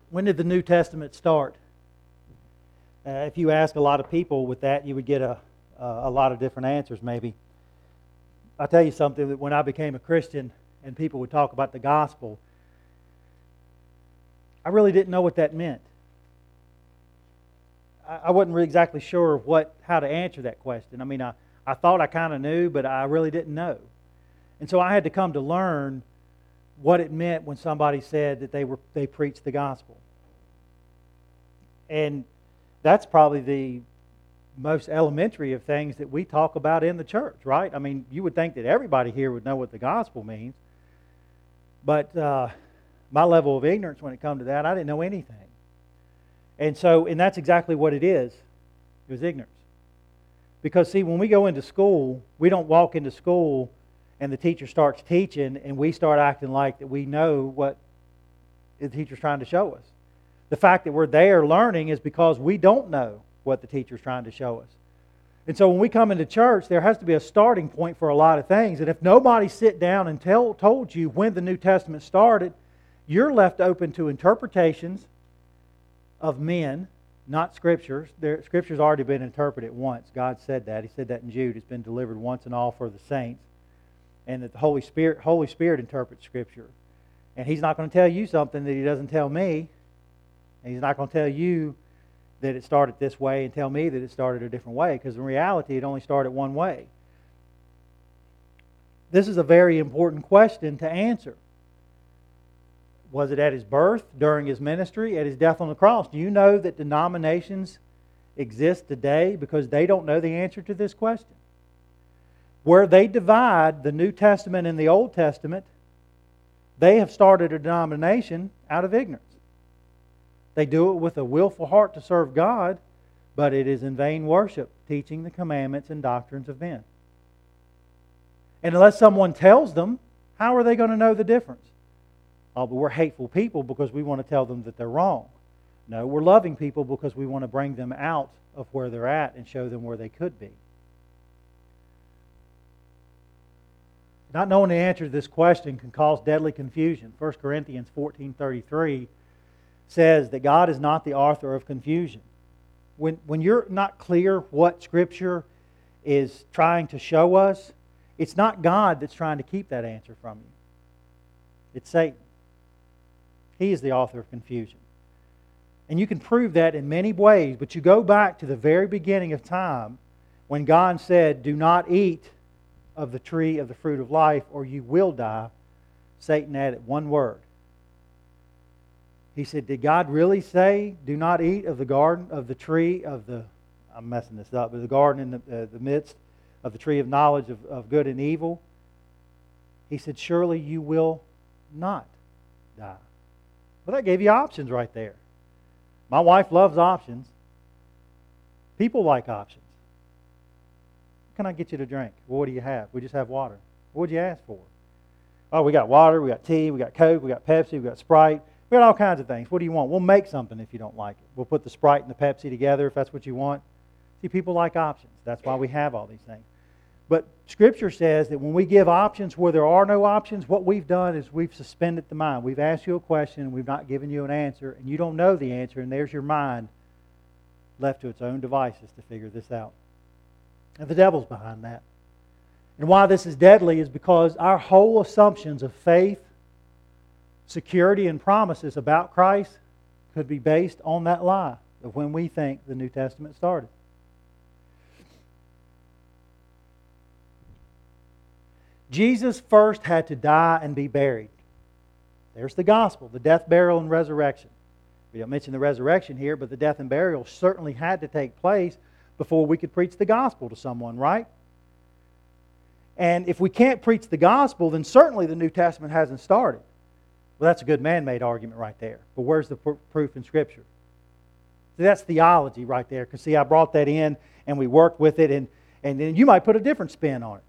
When did the New Testament start? If you ask a lot of people with that, you would get a lot of different answers maybe. I'll tell you something, that when I became a Christian and people would talk about the gospel, I really didn't know what that meant. I wasn't really exactly sure how to answer that question. I mean, I thought I kind of knew, but I really didn't know. And so I had to come to learn what it meant when somebody said that they preached the gospel. And that's probably the most elementary of things that we talk about in the church, right? I mean, you would think that everybody here would know what the gospel means. But my level of ignorance when it comes to that, I didn't know anything. And that's exactly what it is. It was ignorance. Because, see, when we go into school, we don't walk into school and the teacher starts teaching and we start acting like that we know what the teacher's trying to show us. The fact that we're there learning is because we don't know what the teacher's trying to show us. And so when we come into church, there has to be a starting point for a lot of things. And if nobody sit down and told you when the New Testament started, you're left open to interpretations of men, not Scriptures. Scripture's already been interpreted once. God said that. He said that in Jude. It's been delivered once and all for the saints. And that the Holy Spirit interprets Scripture. And He's not going to tell you something that He doesn't tell me. And He's not going to tell you that it started this way and tell me that it started a different way. Because in reality, it only started one way. This is a very important question to answer. Was it at His birth, during His ministry, at His death on the cross? Do you know that denominations exist today because they don't know the answer to this question? Where they divide the New Testament and the Old Testament, they have started a denomination out of ignorance. They do it with a willful heart to serve God, but it is in vain worship, teaching the commandments and doctrines of men. And unless someone tells them, how are they going to know the difference? Oh, but we're hateful people because we want to tell them that they're wrong. No, we're loving people because we want to bring them out of where they're at and show them where they could be. Not knowing the answer to this question can cause deadly confusion. 1 Corinthians 14:33 says that God is not the author of confusion. When you're not clear what Scripture is trying to show us, it's not God that's trying to keep that answer from you. It's Satan. He is the author of confusion. And you can prove that in many ways, but you go back to the very beginning of time when God said, do not eat of the tree of the fruit of life or you will die. Satan added one word. He said, did God really say, do not eat of the garden, of the tree of the, I'm messing this up, but the garden in the midst of the tree of knowledge of good and evil? He said, surely you will not die. Well, that gave you options right there. My wife loves options. People like options. What can I get you to drink? Well, what do you have? We just have water. What would you ask for? Oh, we got water, we got tea, we got Coke, we got Pepsi, we got Sprite. We got all kinds of things. What do you want? We'll make something if you don't like it. We'll put the Sprite and the Pepsi together if that's what you want. See, people like options. That's why we have all these things. But Scripture says that when we give options where there are no options, what we've done is we've suspended the mind. We've asked you a question and we've not given you an answer, and you don't know the answer, and there's your mind left to its own devices to figure this out. And the devil's behind that. And why this is deadly is because our whole assumptions of faith, security, and promises about Christ could be based on that lie of when we think the New Testament started. Jesus first had to die and be buried. There's the gospel, the death, burial, and resurrection. We don't mention the resurrection here, but the death and burial certainly had to take place before we could preach the gospel to someone, right? And if we can't preach the gospel, then certainly the New Testament hasn't started. Well, that's a good man-made argument right there. But where's the proof in Scripture? See, that's theology right there. Because, see, I brought that in and we worked with it, and then you might put a different spin on it.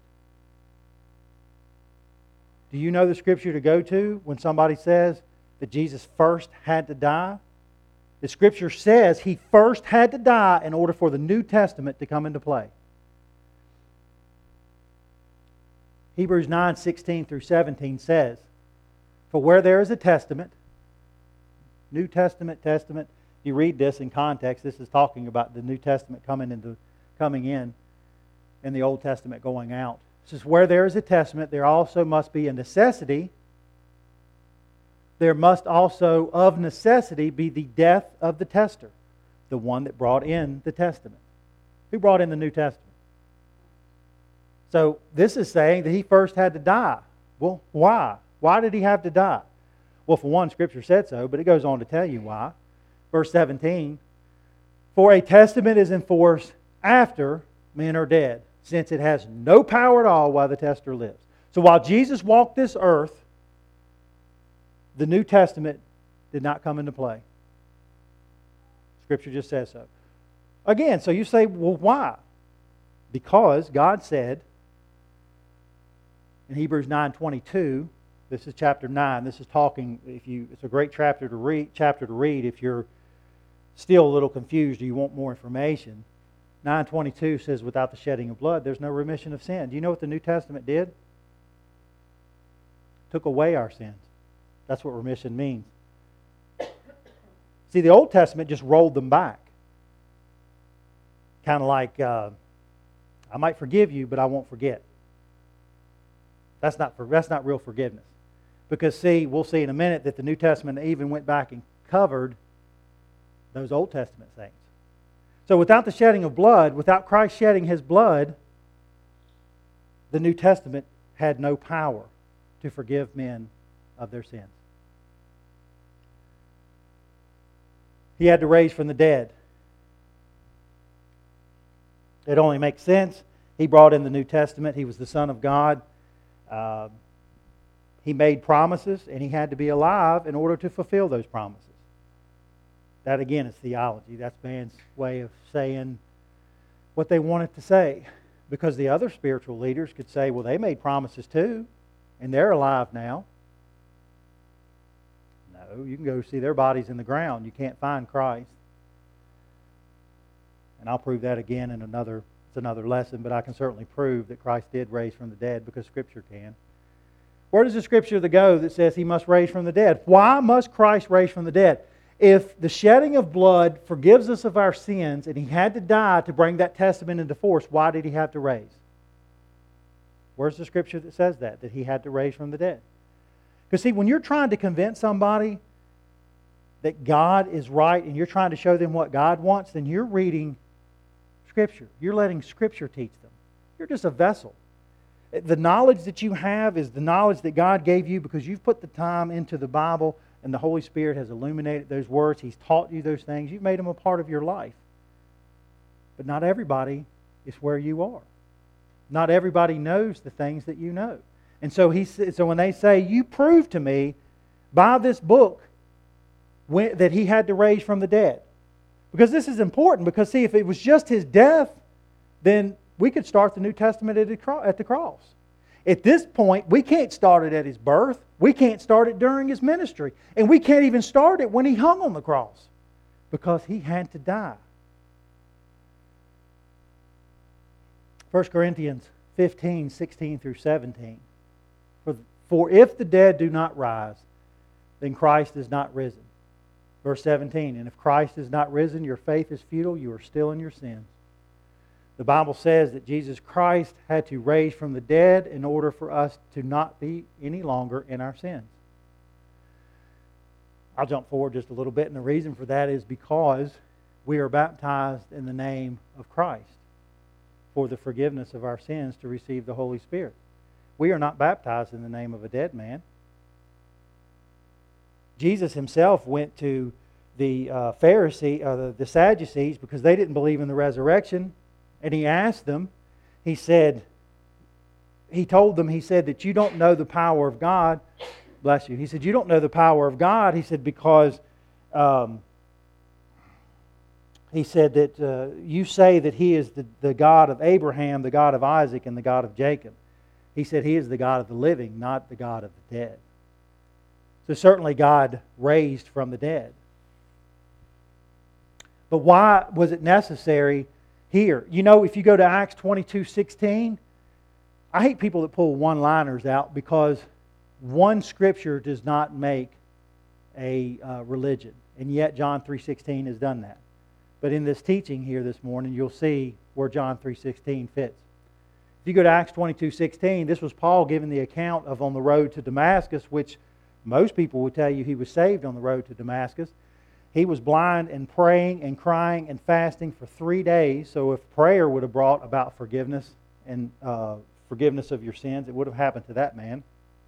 Do you know the Scripture to go to when somebody says that Jesus first had to die? The Scripture says He first had to die in order for the New Testament to come into play. Hebrews 9:16 through 17 says, for where there is a testament, New Testament, Testament. You read this in context, this is talking about the New Testament coming in and the Old Testament going out. It says, where there is a testament, there also must be a necessity. There must also, of necessity, be the death of the tester, the one that brought in the testament. Who brought in the New Testament? So this is saying that he first had to die. Well, why? Why did he have to die? Well, for one, Scripture said so, but it goes on to tell you why. Verse 17, for a testament is enforced after men are dead, since it has no power at all while the tester lives. So while Jesus walked this earth, the New Testament did not come into play. Scripture just says so. Again, so you say, well, why? Because God said in Hebrews 9:22, this is chapter 9. This is talking. It's a great chapter to read. If you're still a little confused or you want more information, 9:22 says, "Without the shedding of blood, there's no remission of sin." Do you know what the New Testament did? Took away our sins. That's what remission means. See, the Old Testament just rolled them back. Kind of like, I might forgive you, but I won't forget. That's not real forgiveness. Because see, we'll see in a minute that the New Testament even went back and covered those Old Testament saints. So without the shedding of blood, without Christ shedding His blood, the New Testament had no power to forgive men of their sins. He had to raise from the dead. It only makes sense. He brought in the New Testament. He was the Son of God. He made promises, and He had to be alive in order to fulfill those promises. That, again, is theology. That's man's way of saying what they wanted to say. Because the other spiritual leaders could say, well, they made promises too, and they're alive now. No, you can go see their bodies in the ground. You can't find Christ. And I'll prove that again in another lesson, but I can certainly prove that Christ did raise from the dead because Scripture can. Where does the Scripture go that says He must raise from the dead? Why must Christ raise from the dead? If the shedding of blood forgives us of our sins and He had to die to bring that testament into force, why did He have to raise? Where's the Scripture that says that He had to raise from the dead? Because see, when you're trying to convince somebody that God is right and you're trying to show them what God wants, then you're reading Scripture. You're letting Scripture teach them. You're just a vessel. The knowledge that you have is the knowledge that God gave you because you've put the time into the Bible and the Holy Spirit has illuminated those words. He's taught you those things. You've made them a part of your life. But not everybody is where you are. Not everybody knows the things that you know. And so when they say, you prove to me by this book that He had to raise from the dead. Because this is important. Because see, if it was just His death, then we could start the New Testament at the cross. At this point, we can't start it at His birth. We can't start it during His ministry. And we can't even start it when He hung on the cross. Because He had to die. 1 Corinthians 15, 16 through 17. For if the dead do not rise, then Christ is not risen. Verse 17, and if Christ is not risen, your faith is futile, you are still in your sins. The Bible says that Jesus Christ had to raise from the dead in order for us to not be any longer in our sins. I'll jump forward just a little bit, and the reason for that is because we are baptized in the name of Christ for the forgiveness of our sins to receive the Holy Spirit. We are not baptized in the name of a dead man. Jesus Himself went to the the Sadducees because they didn't believe in the resurrection. And He asked them, He said that you don't know the power of God. Bless you. He said, you don't know the power of God. He said, because He said that you say that He is the God of Abraham, the God of Isaac, and the God of Jacob. He said He is the God of the living, not the God of the dead. So certainly God raised from the dead. But why was it necessary here? You know, if you go to Acts 22:16, I hate people that pull one-liners out because one scripture does not make a religion. And yet John 3:16 has done that. But in this teaching here this morning, you'll see where John 3:16 fits. If you go to Acts 22:16, this was Paul giving the account of on the road to Damascus, which most people would tell you he was saved on the road to Damascus. He was blind and praying and crying and fasting for 3 days. So if prayer would have brought about forgiveness and forgiveness of your sins, it would have happened to that man.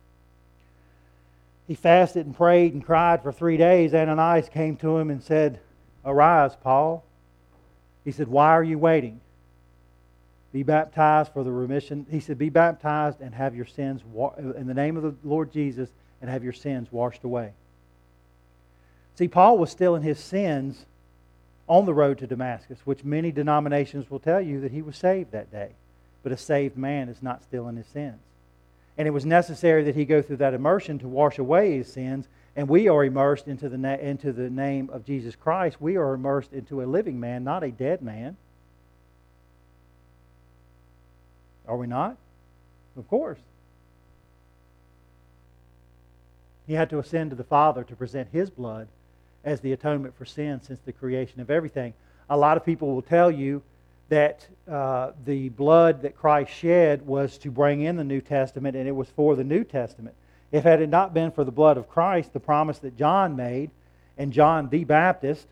He fasted and prayed and cried for 3 days. Ananias came to him and said, "Arise, Paul." He said, "Why are you waiting? Be baptized for the remission." He said, "Be baptized and have your sins in the name of the Lord Jesus and have your sins washed away." See, Paul was still in his sins on the road to Damascus, which many denominations will tell you that he was saved that day. But a saved man is not still in his sins. And it was necessary that he go through that immersion to wash away his sins. And we are immersed into the name of Jesus Christ. We are immersed into a living man, not a dead man. Are we not? Of course. He had to ascend to the Father to present His blood as the atonement for sin since the creation of everything. A lot of people will tell you that the blood that Christ shed was to bring in the New Testament, and it was for the New Testament. If it had not been for the blood of Christ, the promise that John made, and John the Baptist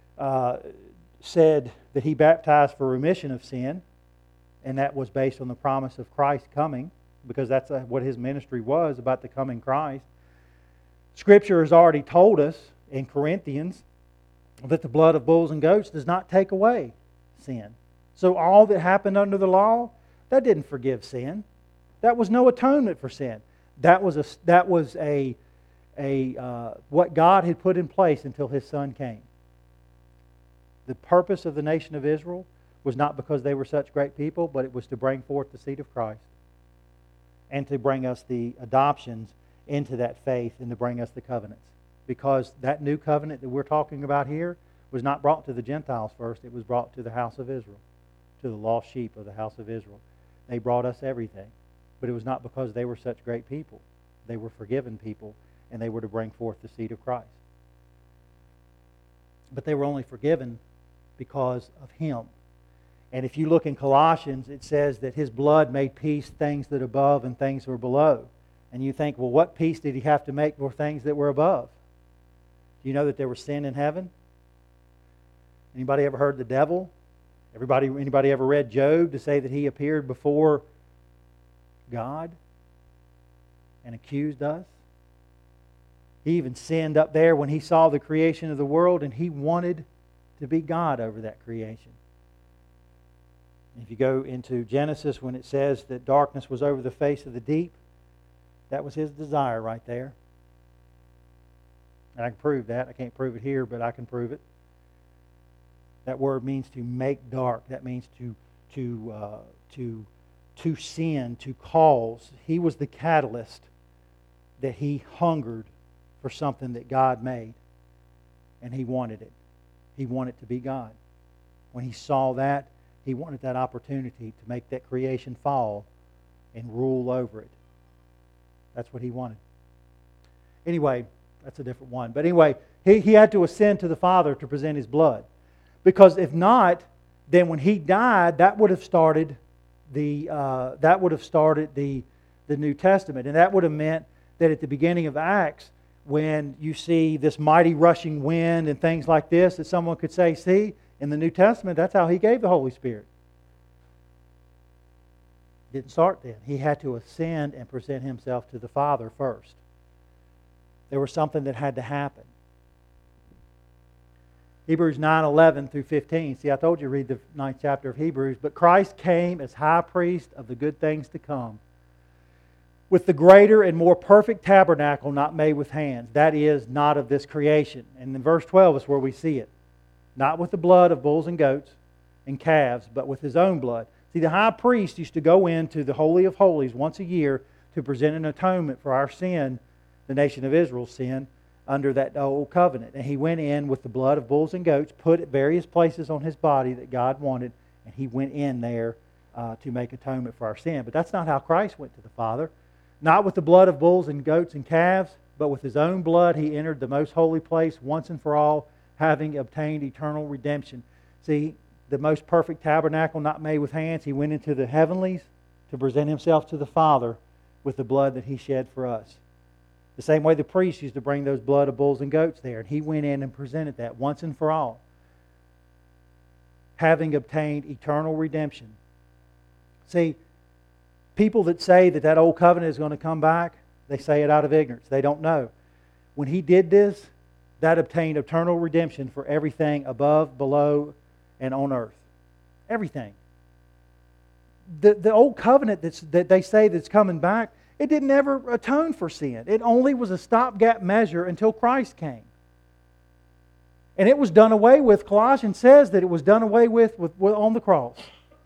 said that he baptized for remission of sin, and that was based on the promise of Christ coming, because that's what his ministry was, about the coming Christ. Scripture has already told us in Corinthians that the blood of bulls and goats does not take away sin. So all that happened under the law, that didn't forgive sin. That was no atonement for sin. That was what God had put in place until His Son came. The purpose of the nation of Israel was not because they were such great people, but it was to bring forth the seed of Christ and to bring us the adoptions into that faith and to bring us the covenants. Because that new covenant that we're talking about here was not brought to the Gentiles first. It was brought to the house of Israel, to the lost sheep of the house of Israel. They brought us everything. But it was not because they were such great people. They were forgiven people, and they were to bring forth the seed of Christ. But they were only forgiven because of Him. And if you look in Colossians, it says that His blood made peace, things that are above and things that are below. And you think, well, what peace did He have to make for things that were above? Do you know that there was sin in heaven? Anybody ever heard the devil? Anybody ever read Job to say that he appeared before God and accused us? He even sinned up there when he saw the creation of the world, and he wanted to be God over that creation. If you go into Genesis, when it says that darkness was over the face of the deep, that was his desire right there. And I can prove that. I can't prove it here, but I can prove it. That word means to make dark. That means to sin, to cause. He was the catalyst that he hungered for something that God made. And he wanted it. He wanted to be God. When he saw that, he wanted that opportunity to make that creation fall and rule over it. That's what he wanted. Anyway, that's a different one. But anyway, he had to ascend to the Father to present his blood. Because if not, then when he died, that would have started the New Testament. And that would have meant that at the beginning of Acts, when you see this mighty rushing wind and things like this, that someone could say, see, in the New Testament, that's how he gave the Holy Spirit. It didn't start then. He had to ascend and present himself to the Father first. There was something that had to happen. Hebrews 9:11 through 15. See, I told you to read the 9th chapter of Hebrews. But Christ came as high priest of the good things to come, with the greater and more perfect tabernacle not made with hands. That is, not of this creation. And in verse 12 is where we see it. Not with the blood of bulls and goats and calves, but with His own blood. See, the high priest used to go into the Holy of Holies once a year to present an atonement for our sin, the nation of Israel's sin, under that old covenant. And he went in with the blood of bulls and goats, put at various places on his body that God wanted, and he went in there to make atonement for our sin. But that's not how Christ went to the Father. Not with the blood of bulls and goats and calves, but with His own blood He entered the most holy place once and for all, having obtained eternal redemption. See, the most perfect tabernacle not made with hands, He went into the heavenlies to present Himself to the Father with the blood that He shed for us. The same way the priests used to bring those blood of bulls and goats there, and He went in and presented that once and for all, having obtained eternal redemption. See, people that say that that old covenant is going to come back, they say it out of ignorance. They don't know. When He did this, that obtained eternal redemption for everything above, below, and on earth. Everything. The old covenant that they say that's coming back, it didn't ever atone for sin. It only was a stopgap measure until Christ came. And it was done away with. Colossians says that it was done away with on the cross.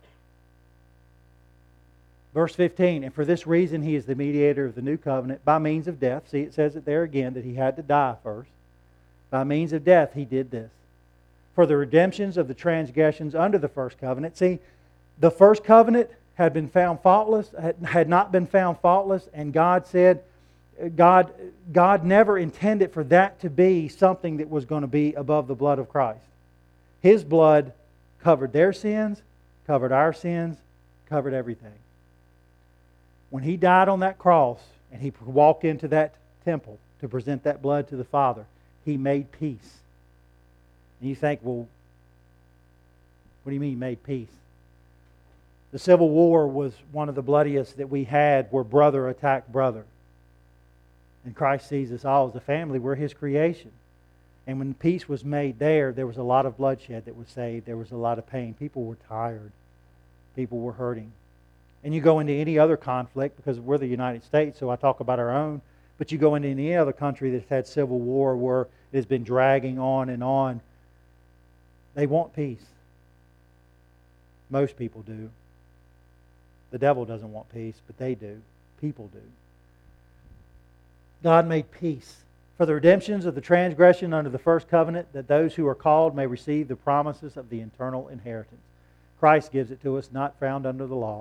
Verse 15, and for this reason He is the mediator of the new covenant by means of death. See, it says it there again that He had to die first. By means of death He did this. For the redemptions of the transgressions under the first covenant. See, the first covenant had been found faultless, had not been found faultless, and God said, God never intended for that to be something that was going to be above the blood of Christ. His blood covered their sins, covered our sins, covered everything. When He died on that cross and He walked into that temple to present that blood to the Father, He made peace. And you think, well, what do you mean He made peace? The Civil War was one of the bloodiest that we had, where brother attacked brother. And Christ sees us all as a family. We're His creation. And when peace was made there was a lot of bloodshed that was saved. There was a lot of pain. People were tired. People were hurting. And you go into any other conflict, because we're the United States, so I talk about our own, but you go into any other country that's had civil war where it has been dragging on and on, they want peace. Most people do. The devil doesn't want peace, but they do. People do. God made peace for the redemptions of the transgression under the first covenant, that those who are called may receive the promises of the eternal inheritance. Christ gives it to us, not found under the law.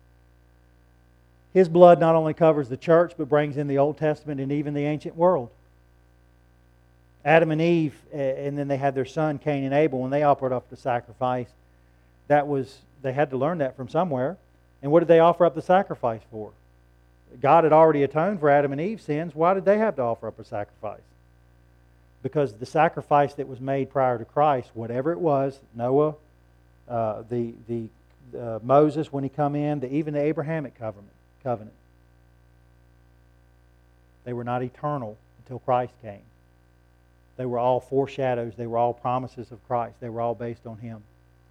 His blood not only covers the church, but brings in the Old Testament and even the ancient world. Adam and Eve, and then they had their son Cain and Abel, when they offered up the sacrifice, they had to learn that from somewhere. And what did they offer up the sacrifice for? God had already atoned for Adam and Eve's sins. Why did they have to offer up a sacrifice? Because the sacrifice that was made prior to Christ, whatever it was, Noah, Moses when he come in, even the Abrahamic covenant, they were not eternal until Christ came. They were all foreshadows. They were all promises of Christ. They were all based on Him.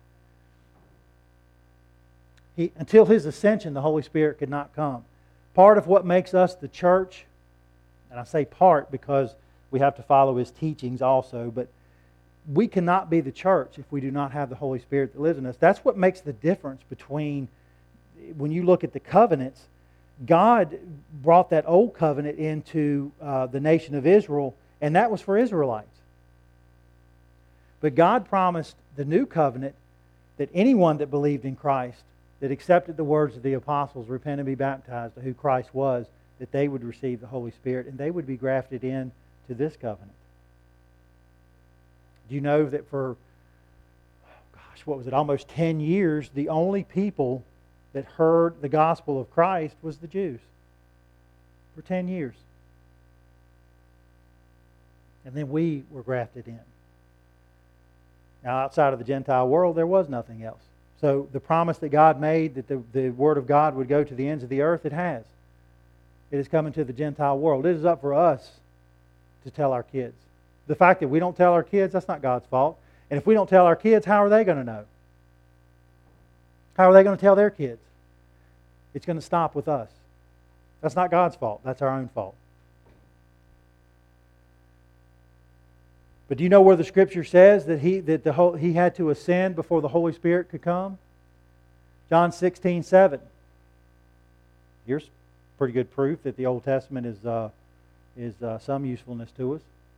Until His ascension, the Holy Spirit could not come. Part of what makes us the church, and I say part because we have to follow His teachings also, but we cannot be the church if we do not have the Holy Spirit that lives in us. That's what makes the difference between, when you look at the covenants, God brought that old covenant into the nation of Israel, and that was for Israelites. But God promised the new covenant that anyone that believed in Christ, that accepted the words of the apostles, repent and be baptized, to who Christ was, that they would receive the Holy Spirit and they would be grafted in to this covenant. Do you know that for, almost 10 years, the only people that heard the gospel of Christ was the Jews? For 10 years. And then we were grafted in. Now, outside of the Gentile world, there was nothing else. So the promise that God made, that the Word of God would go to the ends of the earth, it has. It is coming to the Gentile world. It is up for us to tell our kids. The fact that we don't tell our kids, that's not God's fault. And if we don't tell our kids, how are they going to know? How are they going to tell their kids? It's going to stop with us. That's not God's fault. That's our own fault. But do you know where the Scripture says that he had to ascend before the Holy Spirit could come? John 16:7. Here's pretty good proof that the Old Testament is some usefulness to us.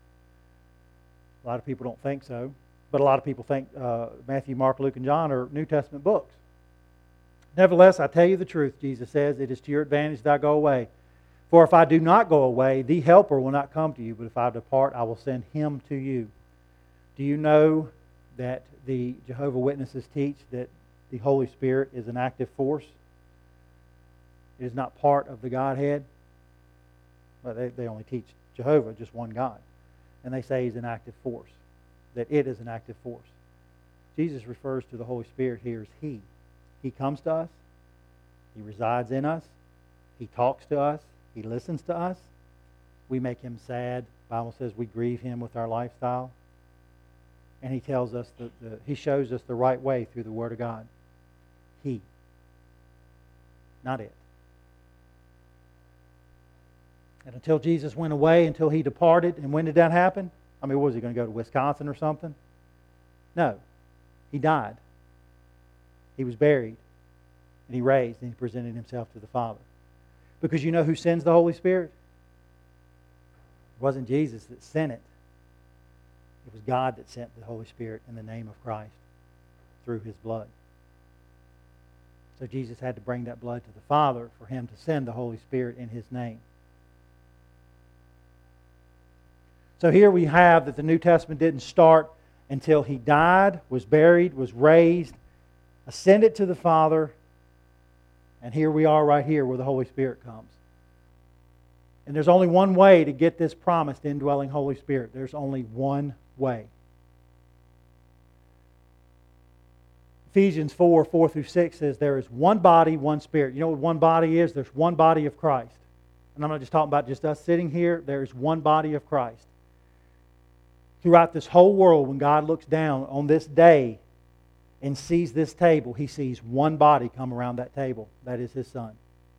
A lot of people don't think so, but a lot of people think Matthew, Mark, Luke, and John are New Testament books. Nevertheless, I tell you the truth, Jesus says, it is to your advantage that I go away. For if I do not go away, the Helper will not come to you, but if I depart, I will send him to you. Do you know that the Jehovah's Witnesses teach that the Holy Spirit is an active force? It is not part of the Godhead. Well, they only teach Jehovah, just one God. And they say he's an active force, that it is an active force. Jesus refers to the Holy Spirit here as He. He comes to us. He resides in us. He talks to us. He listens to us. We make Him sad. The Bible says we grieve Him with our lifestyle. And He tells us, He shows us the right way through the Word of God. He. Not it. And until Jesus went away, until He departed, and when did that happen? I mean, was He going to go to Wisconsin or something? No. He died. He was buried. And He raised, and He presented Himself to the Father. Because you know who sends the Holy Spirit? It wasn't Jesus that sent it. It was God that sent the Holy Spirit in the name of Christ through His blood. So Jesus had to bring that blood to the Father for Him to send the Holy Spirit in His name. So here we have that the New Testament didn't start until He died, was buried, was raised, ascended to the Father, and here we are right here where the Holy Spirit comes. And there's only one way to get this promised indwelling Holy Spirit. There's only one way. Ephesians 4:4-6 says there is one body, one Spirit. You know what one body is? There's one body of Christ. And I'm not just talking about just us sitting here. There is one body of Christ. Throughout this whole world, when God looks down on this day and sees this table, He sees one body come around that table. That is His Son.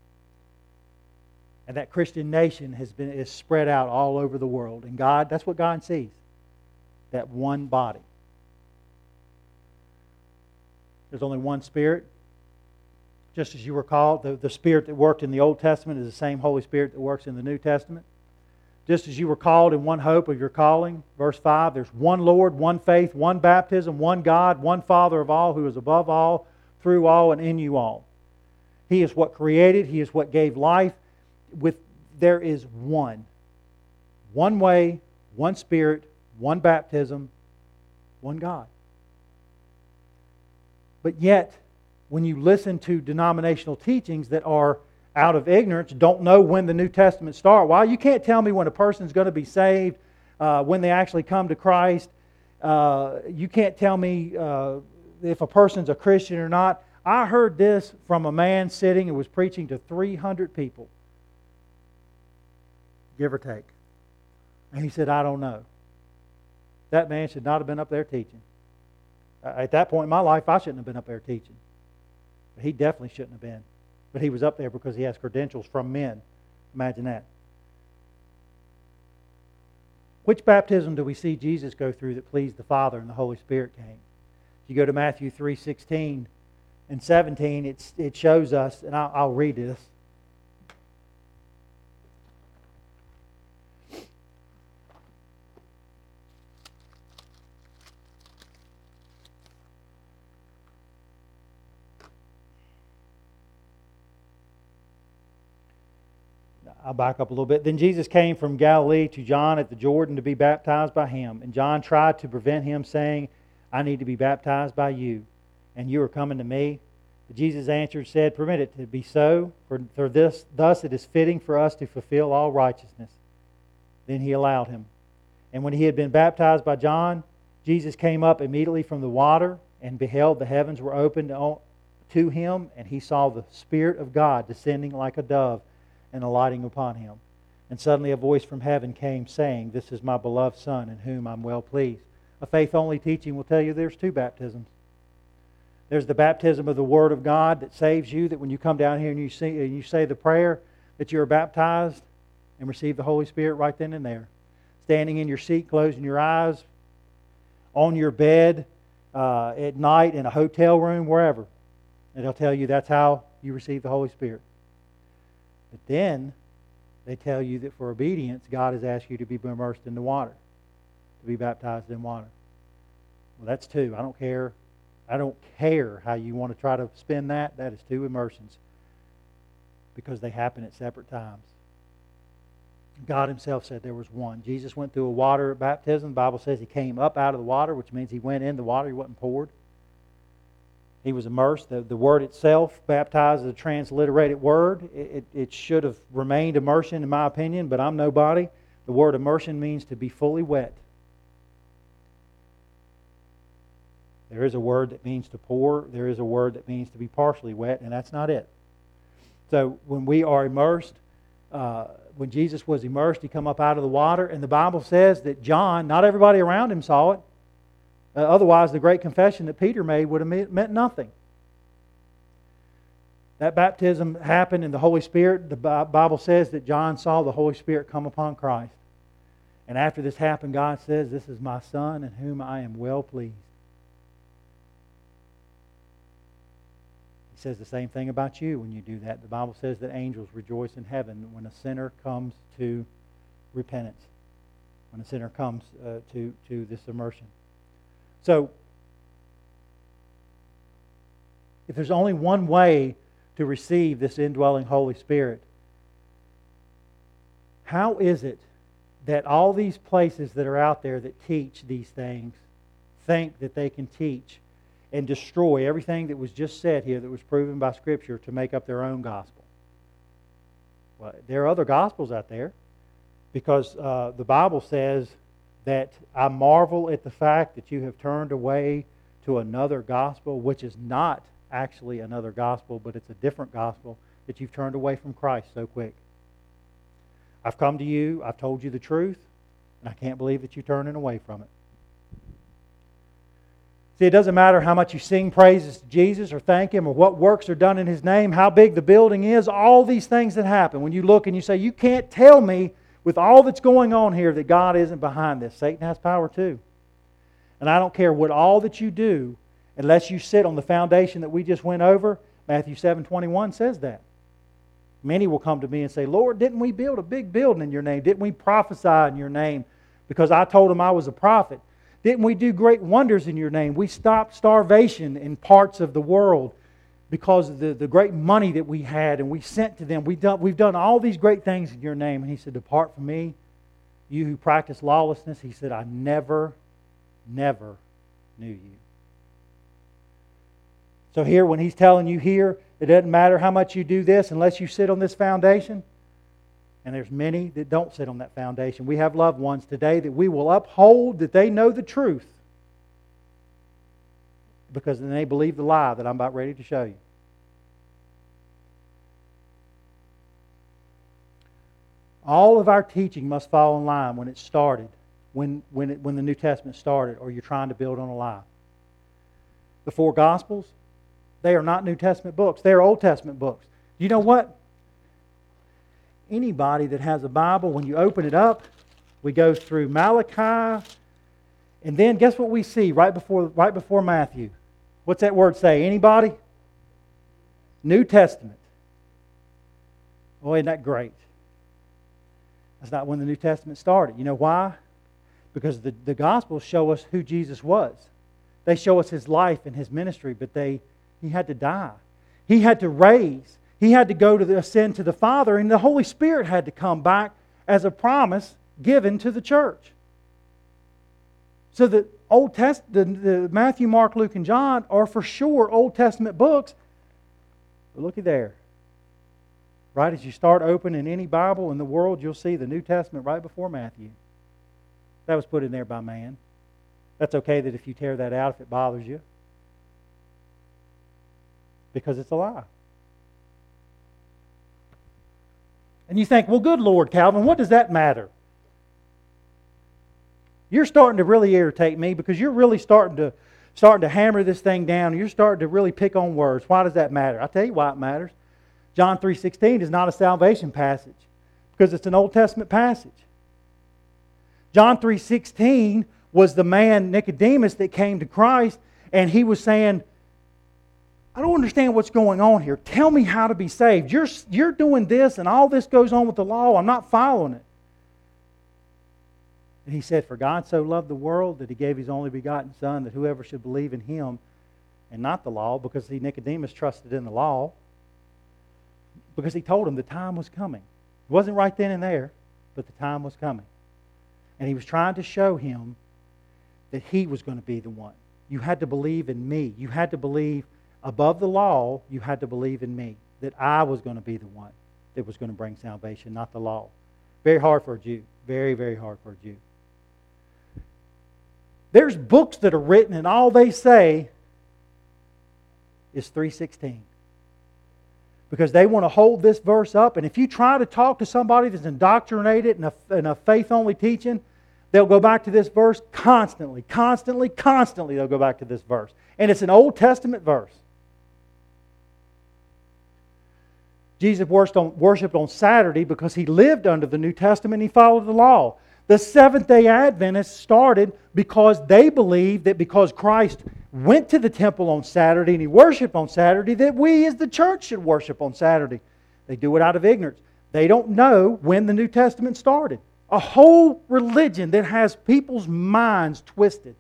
And that Christian nation is spread out all over the world. And God, that's what God sees. That one body. There's only one Spirit. Just as you were called, the Spirit that worked in the Old Testament is the same Holy Spirit that works in the New Testament. Just as you were called in one hope of your calling, verse 5, there's one Lord, one faith, one baptism, one God, one Father of all, who is above all, through all, and in you all. He is what created. He is what gave life. There is one. One way, one Spirit, one baptism, one God. But yet, when you listen to denominational teachings that are out of ignorance, don't know when the New Testament started. Well, you can't tell me when a person's going to be saved, when they actually come to Christ. You can't tell me if a person's a Christian or not. I heard this from a man sitting and was preaching to 300 people, give or take. And he said, I don't know. That man should not have been up there teaching. At that point in my life, I shouldn't have been up there teaching. But he definitely shouldn't have been. But he was up there because he has credentials from men. Imagine that. Which baptism do we see Jesus go through that pleased the Father and the Holy Spirit came? If you go to Matthew 3:16 and 17, it shows us, and I'll read this. I'll back up a little bit. Then Jesus came from Galilee to John at the Jordan to be baptized by him. And John tried to prevent him, saying, I need to be baptized by you, and you are coming to me. But Jesus answered and said, Permit it to be so, for thus it is fitting for us to fulfill all righteousness. Then he allowed him. And when he had been baptized by John, Jesus came up immediately from the water, and beheld the heavens were opened to him, and he saw the Spirit of God descending like a dove and alighting upon him. And suddenly a voice from heaven came, saying, This is my beloved Son, in whom I'm well pleased. A faith-only teaching will tell you there's two baptisms. There's the baptism of the Word of God that saves you, that when you come down here and you say the prayer, that you are baptized and receive the Holy Spirit right then and there. Standing in your seat, closing your eyes, on your bed, at night, in a hotel room, wherever. And it'll tell you that's how you receive the Holy Spirit. But then they tell you that for obedience, God has asked you to be immersed in the water, to be baptized in water. Well, that's two. I don't care. I don't care how you want to try to spin that. That is two immersions, because they happen at separate times. God himself said there was one. Jesus went through a water baptism. The Bible says he came up out of the water, which means he went in the water. He wasn't poured. He was immersed. The word itself, baptized, is a transliterated word. It should have remained immersion, in my opinion, but I'm nobody. The word immersion means to be fully wet. There is a word that means to pour. There is a word that means to be partially wet, and that's not it. So when we are immersed, when Jesus was immersed, he come up out of the water, and the Bible says that John, not everybody around him saw it. Otherwise, the great confession that Peter made would have meant nothing. That baptism happened in the Holy Spirit. The Bible says that John saw the Holy Spirit come upon Christ. And after this happened, God says, "This is my Son in whom I am well pleased." He says the same thing about you when you do that. The Bible says that angels rejoice in heaven when a sinner comes to repentance, when a sinner comes to this immersion. So, if there's only one way to receive this indwelling Holy Spirit, how is it that all these places that are out there that teach these things think that they can teach and destroy everything that was just said here that was proven by Scripture to make up their own gospel? Well, there are other gospels out there, because the Bible says that I marvel at the fact that you have turned away to another gospel, which is not actually another gospel, but it's a different gospel, that you've turned away from Christ so quick. I've come to you, I've told you the truth, and I can't believe that you're turning away from it. See, it doesn't matter how much you sing praises to Jesus or thank Him or what works are done in His name, how big the building is, all these things that happen. When you look and you say, you can't tell me with all that's going on here that God isn't behind this. Satan has power too. And I don't care what all that you do, unless you sit on the foundation that we just went over. Matthew 7:21 says that. Many will come to me and say, Lord, didn't we build a big building in your name? Didn't we prophesy in your name because I told them I was a prophet? Didn't we do great wonders in your name? We stopped starvation in parts of the world because of the great money that we had, and we sent to them. We've done all these great things in your name. And He said, depart from me, you who practice lawlessness. He said, I never knew you. So here, when He's telling you here, it doesn't matter how much you do this unless you sit on this foundation. And there's many that don't sit on that foundation. We have loved ones today that we will uphold that they know the truth, because then they believe the lie that I'm about ready to show you. All of our teaching must fall in line when it started, when the New Testament started, or you're trying to build on a lie. The four Gospels, they are not New Testament books. They are Old Testament books. You know what? Anybody that has a Bible, when you open it up, we go through Malachi, and then guess what we see right before Matthew? What's that word say? Anybody? New Testament. Boy, isn't that great? That's not when the New Testament started. You know why? Because the Gospels show us who Jesus was. They show us His life and His ministry, but He had to die. He had to raise. He had to go to ascend to the Father, and the Holy Spirit had to come back as a promise given to the church. So the the Matthew, Mark, Luke, and John are for sure Old Testament books. But looky there. Right as you start opening any Bible in the world, you'll see the New Testament right before Matthew. That was put in there by man. That's okay that if you tear that out, if it bothers you, because it's a lie. And you think, well, good Lord, Calvin, what does that matter? You're starting to really irritate me because you're really starting to hammer this thing down. You're starting to really pick on words. Why does that matter? I'll tell you why it matters. John 3:16 is not a salvation passage because it's an Old Testament passage. John 3:16 was the man Nicodemus that came to Christ, and he was saying, I don't understand what's going on here. Tell me how to be saved. You're doing this, and all this goes on with the law. I'm not following it. And he said, for God so loved the world that He gave His only begotten Son, that whoever should believe in Him and not the law, because Nicodemus trusted in the law, because he told him the time was coming. It wasn't right then and there. but the time was coming. And he was trying to show him that he was going to be the one. You had to believe in me. You had to believe above the law, you had to believe in me, that I was going to be the one that was going to bring salvation, not the law. Very hard for a Jew. Very, very hard for a Jew. There's books that are written and all they say is 3:16. Because they want to hold this verse up, and if you try to talk to somebody that's indoctrinated in a faith-only teaching, they'll go back to this verse constantly. They'll go back to this verse. And it's an Old Testament verse. Jesus worshipped on Saturday because he lived under the New Testament and he followed the law. The Seventh-day Adventists started because they believed that because Christ went to the temple on Saturday and he worshipped on Saturday, that we as the church should worship on Saturday. They do it out of ignorance. They don't know when the New Testament started. A whole religion that has people's minds twisted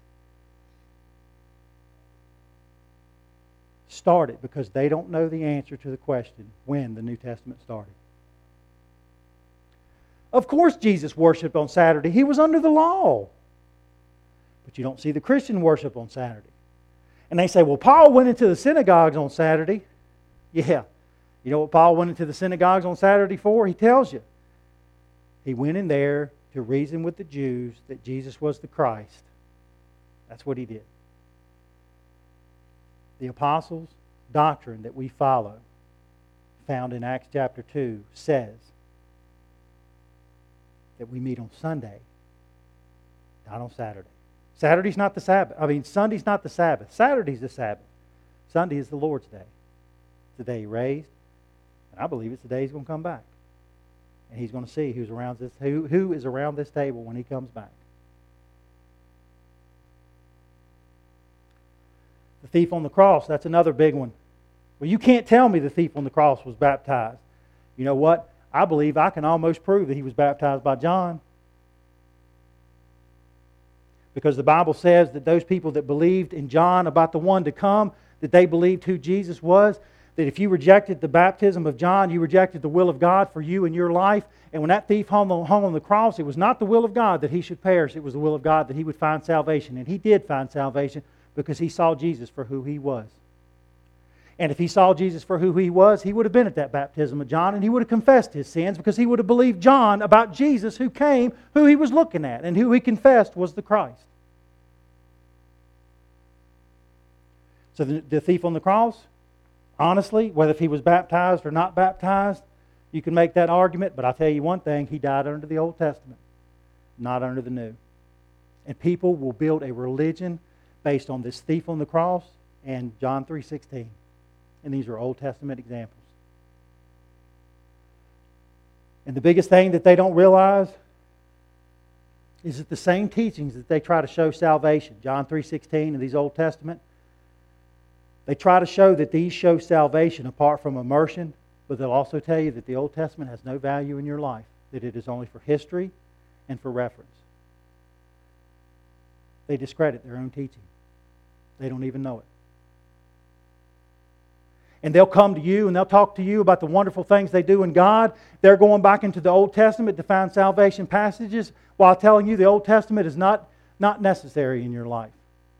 started because they don't know the answer to the question when the New Testament started. Of course Jesus worshipped on Saturday. He was under the law. But you don't see the Christian worship on Saturday. And they say, well, Paul went into the synagogues on Saturday. Yeah. You know what Paul went into the synagogues on Saturday for? He tells you. He went in there to reason with the Jews that Jesus was the Christ. That's what he did. The apostles' doctrine that we follow, found in Acts chapter 2, says that we meet on Sunday, not on Saturday. Saturday's not the Sabbath. Sunday's not the Sabbath. Saturday's the Sabbath. Sunday is the Lord's day. It's the day He raised, and I believe it's the day He's going to come back. And He's going to see who is around this table when He comes back. The thief on the cross, that's another big one. Well, you can't tell me the thief on the cross was baptized. You know what? I believe I can almost prove that he was baptized by John. Because the Bible says that those people that believed in John about the one to come, that they believed who Jesus was, that if you rejected the baptism of John, you rejected the will of God for you and your life. And when that thief hung on the cross, it was not the will of God that he should perish. It was the will of God that he would find salvation. And he did find salvation because he saw Jesus for who he was. And if he saw Jesus for who he was, he would have been at that baptism of John and he would have confessed his sins because he would have believed John about Jesus who came, who he was looking at, and who he confessed was the Christ. So the thief on the cross, honestly, whether if he was baptized or not baptized, you can make that argument, but I'll tell you one thing, he died under the Old Testament, not under the New. And people will build a religion based on this thief on the cross and John 3:16. And these are Old Testament examples. And the biggest thing that they don't realize is that the same teachings that they try to show salvation, John 3:16 and these Old Testament, they try to show that these show salvation apart from immersion, but they'll also tell you that the Old Testament has no value in your life, that it is only for history and for reference. They discredit their own teaching. They don't even know it. And they'll come to you and they'll talk to you about the wonderful things they do in God. They're going back into the Old Testament to find salvation passages while telling you the Old Testament is not necessary in your life.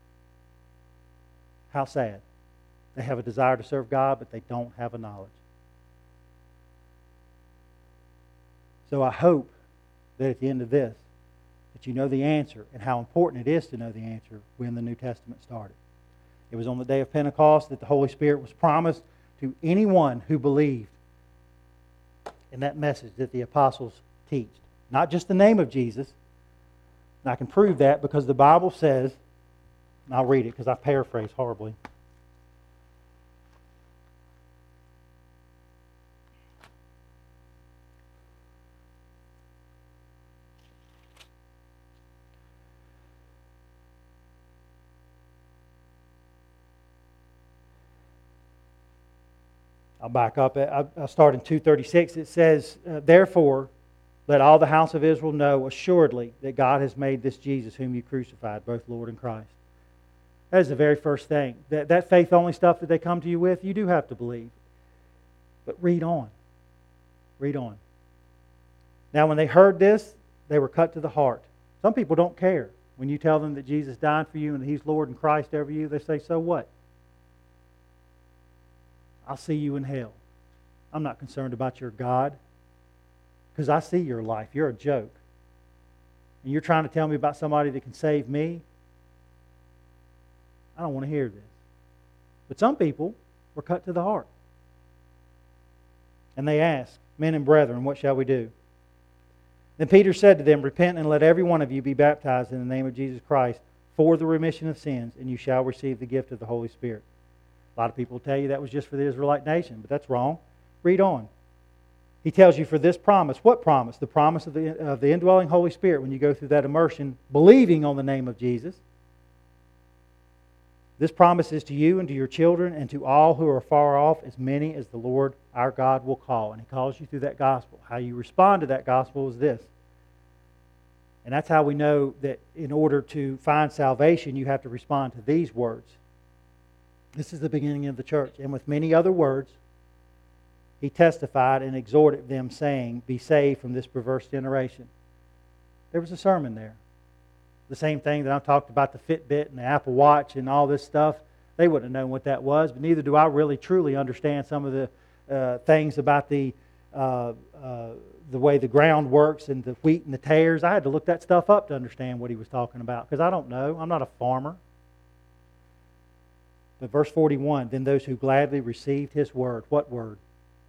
How sad. They have a desire to serve God, but they don't have a knowledge. So I hope that at the end of this, that you know the answer and how important it is to know the answer when the New Testament started. It was on the day of Pentecost that the Holy Spirit was promised to anyone who believed in that message that the apostles teach. Not just the name of Jesus. And I can prove that because the Bible says, and I'll read it because I paraphrase horribly. I'll back up. I'll start in 2:36. It says, therefore, let all the house of Israel know assuredly that God has made this Jesus whom you crucified, both Lord and Christ. That is the very first thing. That faith-only stuff that they come to you with, you do have to believe. But read on. Read on. Now, when they heard this, they were cut to the heart. Some people don't care. When you tell them that Jesus died for you and He's Lord and Christ over you, they say, so what? I'll see you in hell. I'm not concerned about your God because I see your life. You're a joke. And you're trying to tell me about somebody that can save me? I don't want to hear this. But some people were cut to the heart. And they asked, men and brethren, what shall we do? Then Peter said to them, repent and let every one of you be baptized in the name of Jesus Christ for the remission of sins, and you shall receive the gift of the Holy Spirit. A lot of people tell you that was just for the Israelite nation, but that's wrong. Read on. He tells you for this promise. What promise? The promise of the indwelling Holy Spirit when you go through that immersion, believing on the name of Jesus. This promise is to you and to your children and to all who are far off, as many as the Lord our God will call. And He calls you through that gospel. How you respond to that gospel is this. And that's how we know that in order to find salvation, you have to respond to these words. This is the beginning of the church. And with many other words, He testified and exhorted them, saying, be saved from this perverse generation. There was a sermon there. The same thing that I've talked about, the Fitbit and the Apple Watch and all this stuff. They wouldn't have known what that was, but neither do I really truly understand some of the things about the way the ground works and the wheat and the tares. I had to look that stuff up to understand what he was talking about because I don't know. I'm not a farmer. But verse 41, then those who gladly received His word. What word?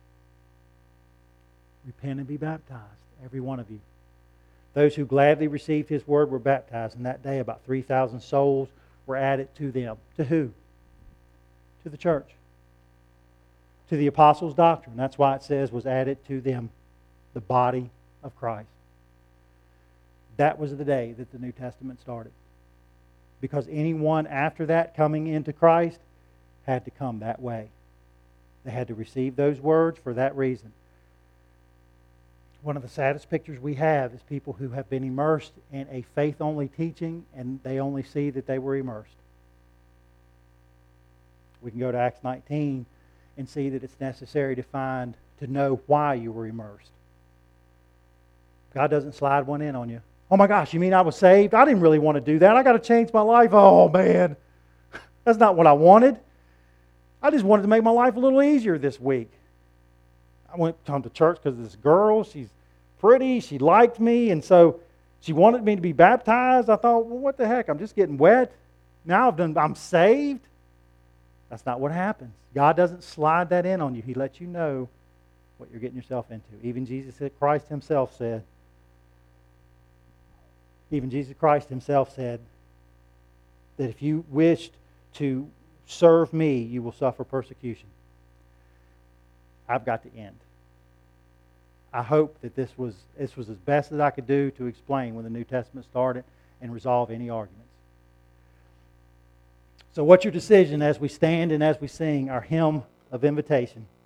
Repent and be baptized, every one of you. Those who gladly received His word were baptized, and that day about 3,000 souls were added to them. To who? To the church. To the apostles' doctrine. That's why it says was added to them, the body of Christ. That was the day that the New Testament started. Because anyone after that coming into Christ had to come that way. They had to receive those words for that reason. One of the saddest pictures we have is people who have been immersed in a faith-only teaching and they only see that they were immersed. We can go to Acts 19 and see that it's necessary to know why you were immersed. God doesn't slide one in on you. Oh my gosh, you mean I was saved? I didn't really want to do that. I got to change my life. Oh man, that's not what I wanted. I just wanted to make my life a little easier this week. I went to church because of this girl. She's pretty. She liked me. And so she wanted me to be baptized. I thought, well, what the heck? I'm just getting wet. Now I'm saved. That's not what happens. God doesn't slide that in on you. He lets you know what you're getting yourself into. Even Jesus Christ Himself said that if you wished to serve me, you will suffer persecution. I've got to end. I hope that this was as best as I could do to explain when the New Testament started and resolve any arguments. So what's your decision as we stand and as we sing our hymn of invitation?